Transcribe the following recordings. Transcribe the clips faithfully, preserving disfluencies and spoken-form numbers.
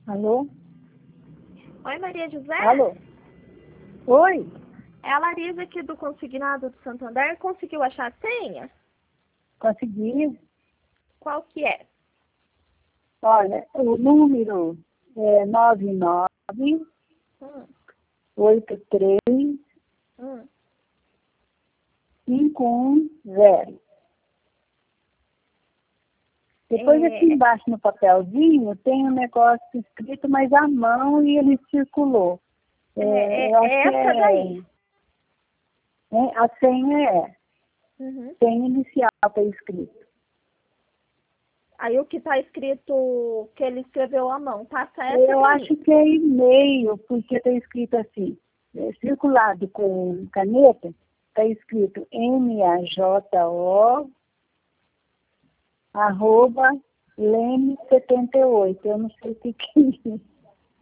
Alô? Oi, Maria José? Alô? Oi? É a Larisa aqui do Consignado do Santander. Conseguiu achar a senha? Consegui? Qual que é? Olha, o número é nove nove Hum, oito três hum. cinco um zero. Depois É, aqui embaixo no papelzinho tem um negócio escrito, mas à mão e ele circulou. é, É, é, eu acho é que essa é, daí. é, a senha é, Uhum. senha inicial está escrito. Aí o que tá escrito que ele escreveu à mão, passa essa Eu pra acho mim. que é e-mail, porque está escrito assim, é, circulado com caneta, está escrito M A J O arroba leme setenta e oito. Eu não sei o que que é isso.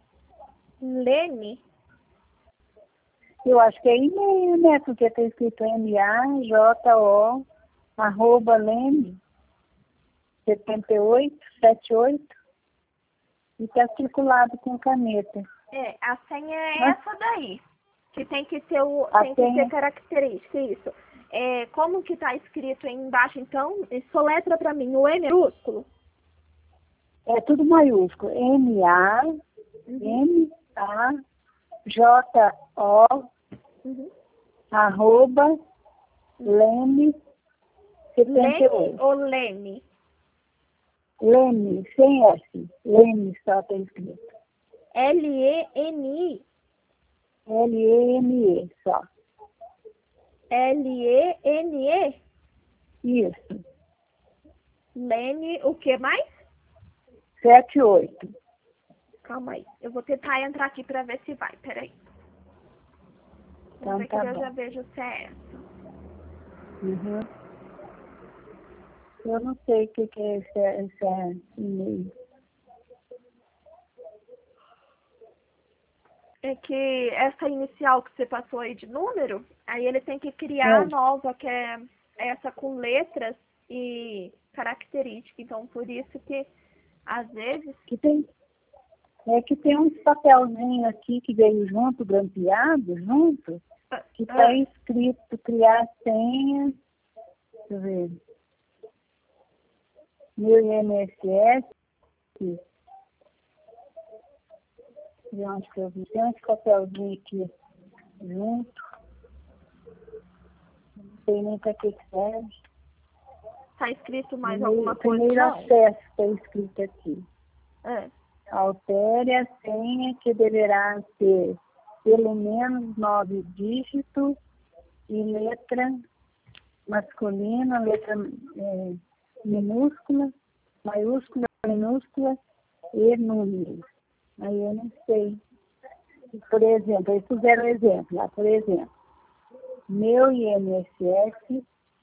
Lene? Eu acho que é e-mail, né? Porque está escrito M A J O arroba leme setenta e oito, setenta e oito. E está circulado com caneta. É, a senha é Mas essa daí. Que tem que ter o. a Tem que ter senha característica, isso. É, como que tá escrito aí embaixo, então, soletra pra mim o E minúsculo. é tudo maiúsculo. M A Uhum. M A J O Uhum. arroba leme setenta e Lene oito. ou Lene? Leme, sem S. Leme só está escrito. L E N I. L E M E só. L E N E. Isso. Lene, o que mais? Sete oito. Calma aí. Eu vou tentar entrar aqui pra ver se vai. Peraí. Vamos Então ver que tá eu já bom. vejo se é essa. Uhum. Eu não sei o que, que é esse, esse e-mail. É que essa inicial que você passou aí de número, aí ele tem que criar a É, nova, que é essa com letras e características. Então, por isso que, às vezes... que tem, é que tem uns papelzinhos aqui que veio junto, grampeado, junto, ah, que está ah, escrito criar senha, deixa eu ver, meu I N S S, de onde que eu vi, tem uns papelzinhos aqui junto, não sei nem para que serve. tá escrito mais Primeiro, alguma coisa? primeiro Não. acesso está escrito aqui. É. Altere a senha que deverá ter pelo menos nove dígitos e letra masculina, letra é, minúscula, maiúscula, minúscula e números. Aí eu não sei. Por exemplo, eles fizeram um exemplo lá, por exemplo, meu I N S S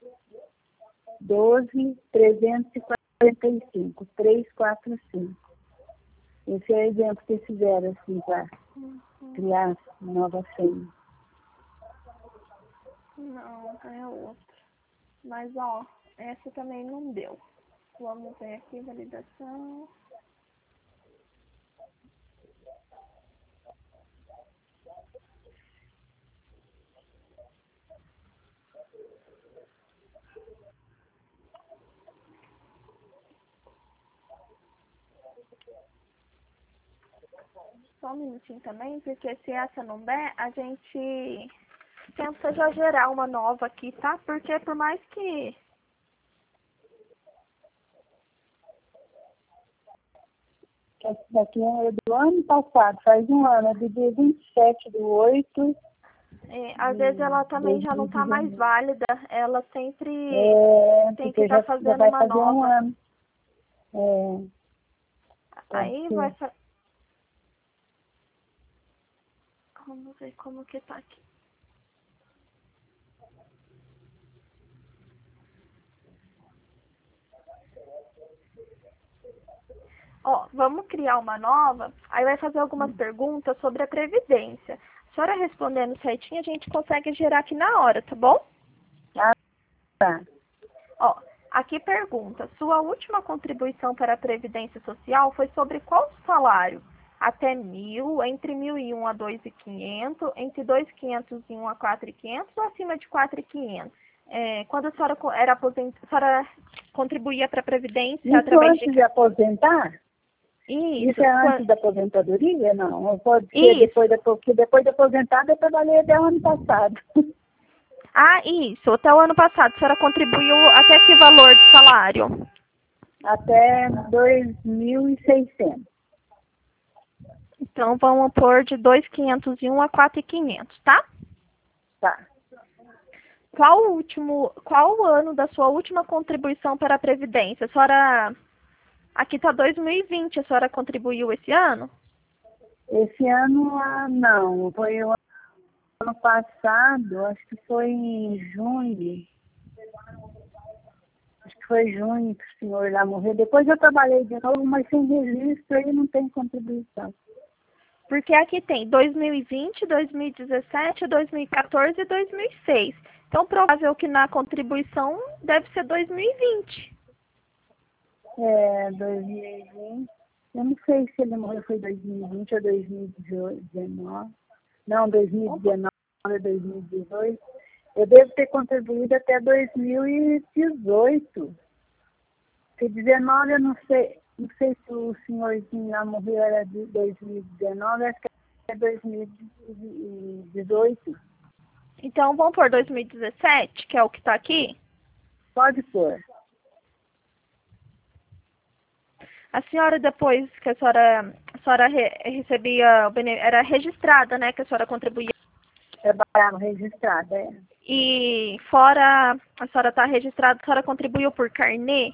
doze trezentos e quarenta e cinco, trezentos e quarenta e cinco. Esse é o exemplo que eles fizeram assim para criar nova senha. Não, é outra. Mas, ó, essa também não deu. Vamos ver aqui, validação. Só um minutinho também, porque se essa não der, a gente tenta já gerar uma nova aqui, tá? Porque por mais que... Esse daqui é do ano passado, faz um ano, é do dia vinte e sete de oito é, às vezes de ela também já não tá mais dois mil e dezenove. válida, ela sempre É, tem que porque estar já, tá já fazendo vai uma fazer um nova. ano. É, pode Aí vai... ser. Fa... Vamos ver como que tá aqui. Ó, vamos criar uma nova, aí vai fazer algumas perguntas sobre a Previdência. A senhora respondendo certinho, a gente consegue gerar aqui na hora, tá bom? Ah, tá. Ó, aqui pergunta, sua última contribuição para a Previdência Social foi sobre qual salário? até mil, entre mil e um a dois mil e quinhentos, entre dois mil e quinhentos e um a quatro mil e quinhentos, ou acima de quatro mil e quinhentos. É, quando a senhora co- era aposent... a senhora contribuía para a Previdência Isso através antes de... de aposentar? Isso Isso, é quan- antes da aposentadoria? Não, ou pode ser isso. depois da, porque depois de aposentada eu trabalhei até o ano passado. Ah, isso. Até o ano passado, a senhora contribuiu até que valor de salário? Até dois mil e seiscentos. Então, vamos pôr de dois mil quinhentos e um a quatro mil e quinhentos, tá? Tá. Qual o último, qual o ano da sua última contribuição para a Previdência? A senhora, aqui está dois mil e vinte, a senhora contribuiu esse ano? Esse ano, ah, não. Foi o ano passado, acho que foi em junho. Acho que foi junho que o senhor lá morreu. Depois eu trabalhei de novo, mas sem registro aí não tem contribuição. Porque aqui tem dois mil e vinte, dois mil e dezessete, dois mil e quatorze e dois mil e seis. Então, provável que na contribuição deve ser dois mil e vinte. É, dois mil e vinte. Eu não sei se ele morreu foi dois mil e vinte ou dois mil e dezenove. Não, dois mil e dezenove ou dois mil e dezoito. Eu devo ter contribuído até dois mil e dezoito. Se dezenove eu não sei. Não sei se o senhorzinho lá morreu era de dois mil e dezenove, acho que é dois mil e dezoito. Então, vamos por dois mil e dezessete, que é o que está aqui. Pode pôr. A senhora, depois que a senhora, a senhora re, recebia, o bene- era registrada, né, que a senhora contribuía. Trabalhava registrada, é. E fora a senhora está registrada, a senhora contribuiu por carnê?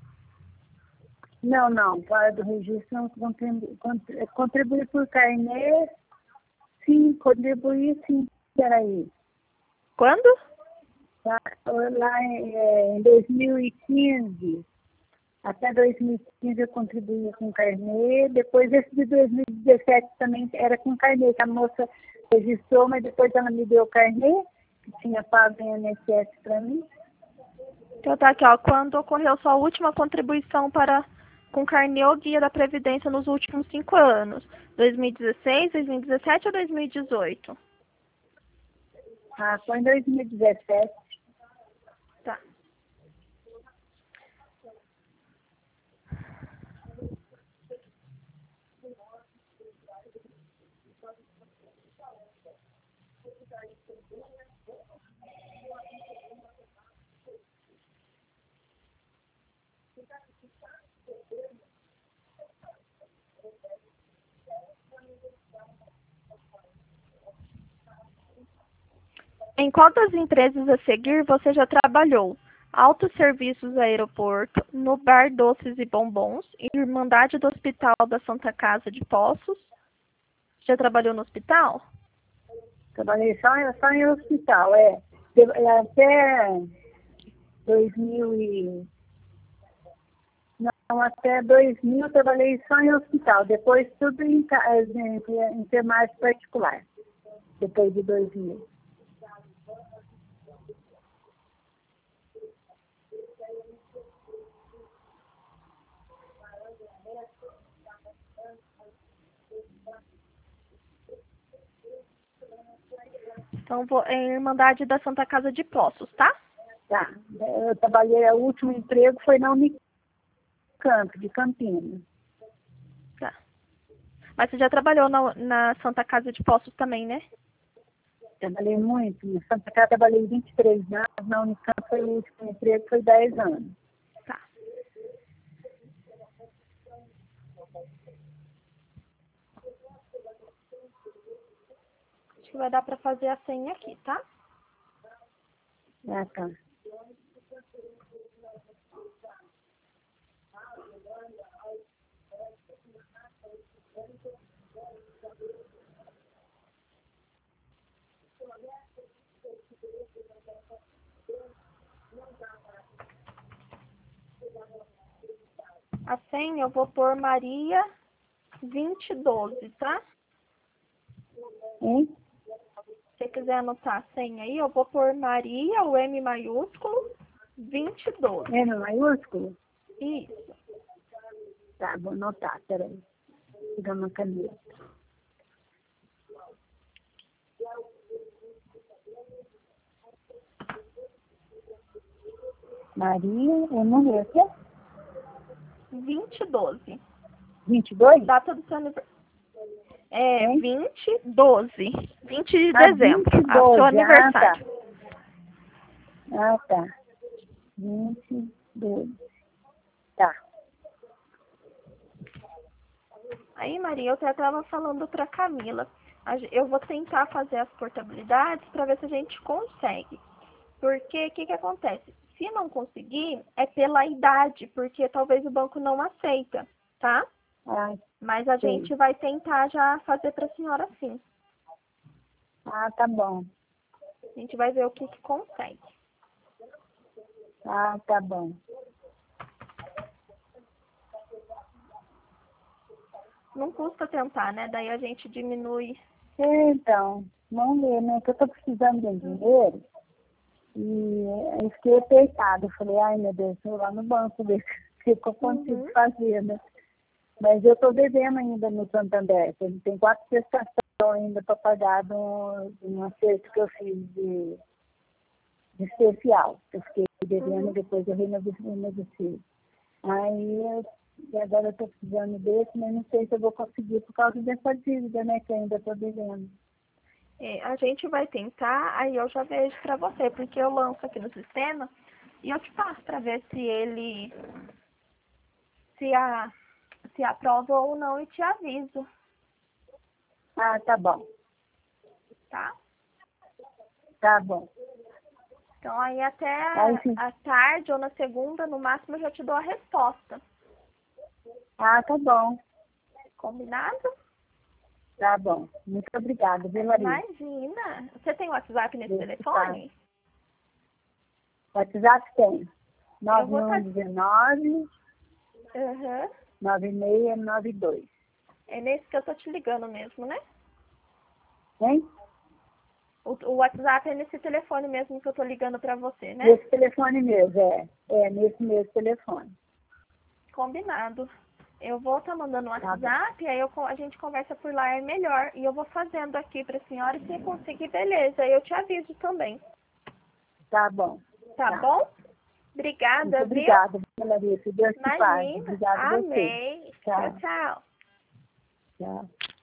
Não, não, fora do registro não contribui, contribui por carnê, sim, contribui sim, peraí. Quando? Lá, lá em, é, em dois mil e quinze, até dois mil e quinze eu contribuía com carnê, depois esse de dois mil e dezessete também era com carnê, que a moça registrou, mas depois ela me deu o carnê, que tinha pago em I N S S para mim. Então tá aqui, ó. Quando ocorreu sua última contribuição para com carnê ou guia da Previdência nos últimos cinco anos? dois mil e dezesseis, dois mil e dezessete ou dois mil e dezoito? Ah, foi em dois mil e dezessete. Tá. Em qual das empresas a seguir você já trabalhou? Autosserviços Aeroporto, no Bar Doces e Bombons, Irmandade do Hospital da Santa Casa de Poços. Já trabalhou no hospital? Trabalhei só, só em hospital, é. De- Até dois mil e... Não, até dois mil eu trabalhei só em hospital. Depois tudo em, ca- em, em enfermagem particular. Depois de dois mil. Então, vou, é Irmandade da Santa Casa de Poços, tá? Tá. Eu trabalhei, o último emprego foi na Unicamp, de Campinas. Tá. Mas você já trabalhou na, na Santa Casa de Poços também, né? Trabalhei muito. Na Santa Casa trabalhei vinte e três anos. Na Unicamp foi o último emprego, foi dez anos. Tá. Acho que vai dar pra fazer a senha aqui, tá? Ah, tá. A senha eu vou pôr Maria vinte e doze, tá? Hein? Se você quiser anotar a senha aí, eu vou pôr Maria, o M maiúsculo, vinte e doze. M maiúsculo? Isso. Tá, vou anotar, peraí. pegar uma caneta. Maria, o número é o quê? vinte e doze. vinte e dois? Data do seu aniversário. É, Hein? vinte, doze. vinte de Ah, dezembro. vinte e Ah, doze. seu aniversário. Ah, tá. Ah, tá. vinte e dois. Tá. Aí, Maria, eu até estava falando para Camila. A ge- Eu vou tentar fazer as portabilidades para ver se a gente consegue. Porque o que, que acontece? Se não conseguir, é pela idade, porque talvez o banco não aceita, tá? Ah, Mas a sei. gente vai tentar já fazer para a senhora sim. Ah, tá bom. A gente vai ver o que, que consegue. Ah, tá bom. Não custa tentar, né? Daí a gente diminui. Então, vamos ver, né? Que eu tô precisando de dinheiro. E eu fiquei apertada. Eu falei, ai meu Deus, vou lá no banco ver o que eu consigo Uhum. fazer, né? Mas eu estou devendo ainda no Santander. Tem quatro prestações ainda para pagar de um, de um acerto que eu fiz de, de especial. Eu fiquei devendo Uhum. e depois eu renegociei. Aí eu, e agora eu estou precisando desse, mas não sei se eu vou conseguir por causa dessa dívida, né? Que eu ainda estou devendo. É, a gente vai tentar, aí eu já vejo pra você, porque eu lanço aqui no sistema e eu te passo pra ver se ele se a se aprova ou não e te aviso, Ah, tá bom. tá? Tá bom. Então aí até Aí, sim. a tarde ou na segunda, no máximo, eu já te dou a resposta. Ah, tá bom. Combinado? Tá bom. Muito obrigada, viu, Larissa? Imagina. Você tem WhatsApp nesse Deixa eu tá. telefone? WhatsApp tem. Eu nove vou um estar. um nove, Uhum. nove seis nove dois. É nesse que eu tô te ligando mesmo, né? Hein? O, o WhatsApp é nesse telefone mesmo que eu tô ligando pra você, né? Nesse telefone mesmo, é. É, nesse mesmo telefone. Combinado. Eu vou estar mandando um Tá bom. WhatsApp, aí eu, co- a gente conversa por lá, é melhor. E eu vou fazendo aqui pra senhora e se conseguir, beleza. Aí eu te aviso também. Tá bom. Tá Tá. bom? Muito Obrigada, viu? obrigada, viu, Larissa. Deus te pague. Imagina. Obrigada a você. Amém. Tchau, Tchau. tchau. Tchau.